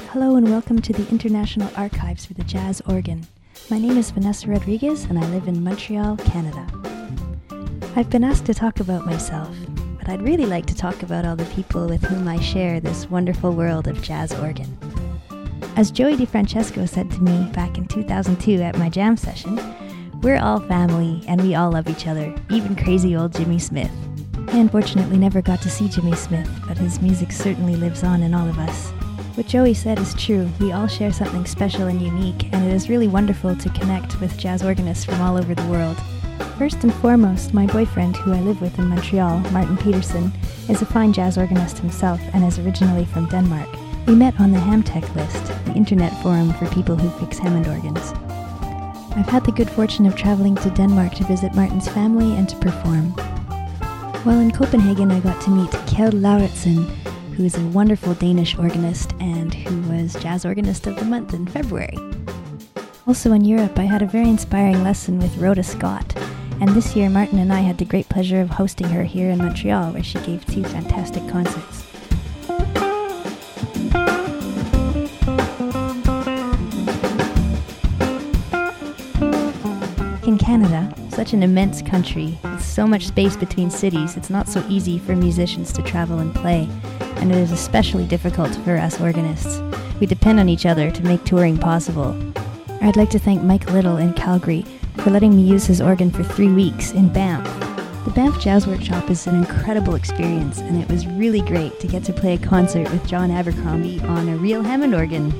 Hello and welcome to the International Archives for the Jazz Organ. My name is Vanessa Rodriguez and I live in Montreal, Canada. I've been asked to talk about myself, but I'd really like to talk about all the people with whom I share this wonderful world of jazz organ. As Joey DeFrancesco said to me back in 2002 at my jam session, we're all family and we all love each other, even crazy old Jimmy Smith. I unfortunately never got to see Jimmy Smith, but his music certainly lives on in all of us. What Joey said is true. We all share something special and unique, and it is really wonderful to connect with jazz organists from all over the world. First and foremost, my boyfriend, who I live with in Montreal, Martin Peterson, is a fine jazz organist himself and is originally from Denmark. We met on the Hamtech list, the internet forum for people who fix Hammond organs. I've had the good fortune of traveling to Denmark to visit Martin's family and to perform. While in Copenhagen, I got to meet Kjeld Lauritsen, who is a wonderful Danish organist and who was Jazz Organist of the Month in February. Also in Europe, I had a very inspiring lesson with Rhoda Scott, and this year Martin and I had the great pleasure of hosting her here in Montreal, where she gave 2 fantastic concerts. In Canada, such an immense country, with so much space between cities, it's not so easy for musicians to travel and play, and it is especially difficult for us organists. We depend on each other to make touring possible. I'd like to thank Mike Little in Calgary for letting me use his organ for 3 weeks in Banff. The Banff Jazz Workshop is an incredible experience, and it was really great to get to play a concert with John Abercrombie on a real Hammond organ.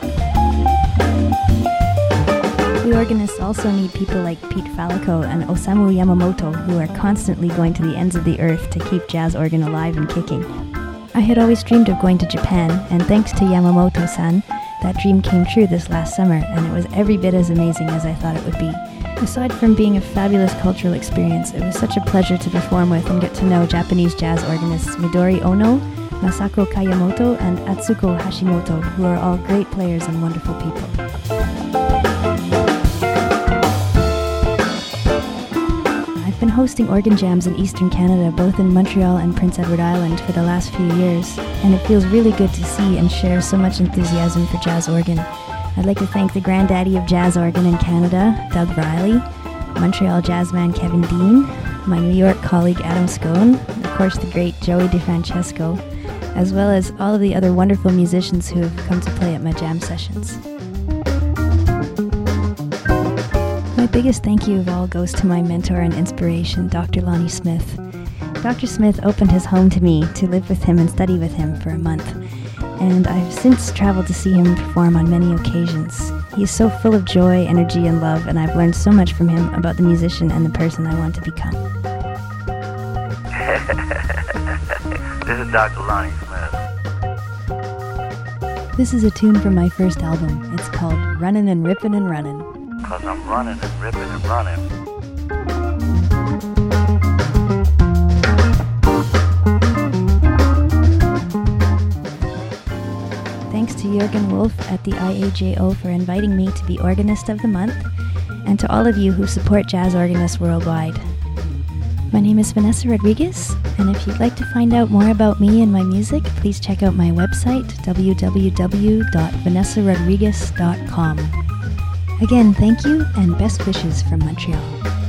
We organists also need people like Pete Fallico and Osamu Yamamoto, who are constantly going to the ends of the earth to keep jazz organ alive and kicking. I had always dreamed of going to Japan, and thanks to Yamamoto-san, that dream came true this last summer, and it was every bit as amazing as I thought it would be. Aside from being a fabulous cultural experience, it was such a pleasure to perform with and get to know Japanese jazz organists Midori Ono, Masako Kayamoto, and Atsuko Hashimoto, who are all great players and wonderful people. I've been hosting organ jams in Eastern Canada, both in Montreal and Prince Edward Island, for the last few years, and it feels really good to see and share so much enthusiasm for jazz organ. I'd like to thank the granddaddy of jazz organ in Canada, Doug Riley, Montreal jazzman Kevin Dean, my New York colleague Adam Scone, of course the great Joey DeFrancesco, as well as all of the other wonderful musicians who have come to play at my jam sessions. My biggest thank you of all goes to my mentor and inspiration, Dr. Lonnie Smith. Dr. Smith opened his home to me to live with him and study with him for a month, and I've since traveled to see him perform on many occasions. He is so full of joy, energy, and love, and I've learned so much from him about the musician and the person I want to become. This is Dr. Lonnie Smith. This is a tune from my first album. It's called Runnin' and Rippin' and Runnin'. 'Cause I'm running and ripping and running. Thanks to Jürgen Wolf at the IAJO for inviting me to be Organist of the Month, and to all of you who support jazz organists worldwide. My name is Vanessa Rodriguez, and if you'd like to find out more about me and my music, please check out my website, www.vanessarodriguez.com. Again, thank you, and best wishes from Montreal.